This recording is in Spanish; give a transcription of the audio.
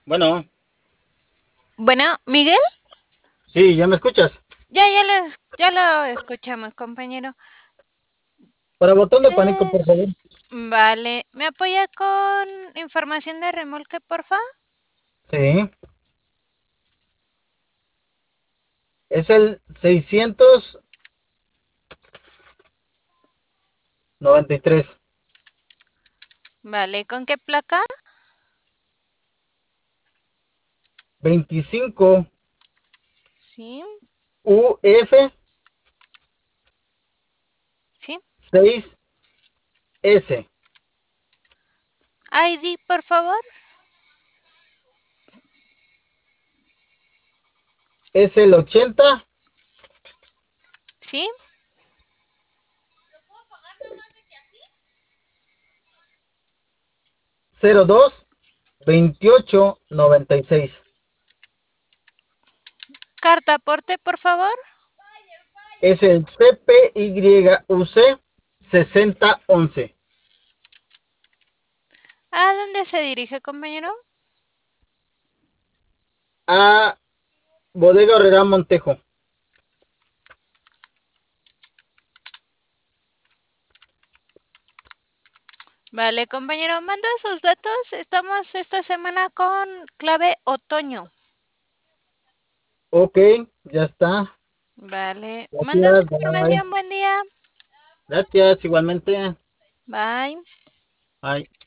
Bueno, Bueno, Miguel, sí, ¿ya me escuchas? ya lo escuchamos, compañero. Para botón de pánico, por favor. Es... Vale, ¿me apoya con información de remolque, porfa? Sí, es el 693 Vale, ¿con qué placa? 25 Sí, UF sí. 6S. ID, por favor. Es el 80 Sí. 02 28 96. Carta aporte, por favor. Es el CPYUC 6011. ¿A dónde se dirige, compañero? A Bodega Herrera Montejo. Vale, compañero, manda sus datos. Estamos esta semana con clave otoño. Ok, ya está. Vale, manda su Gracias, bye. información. Buen día. Gracias, igualmente. Bye. Bye.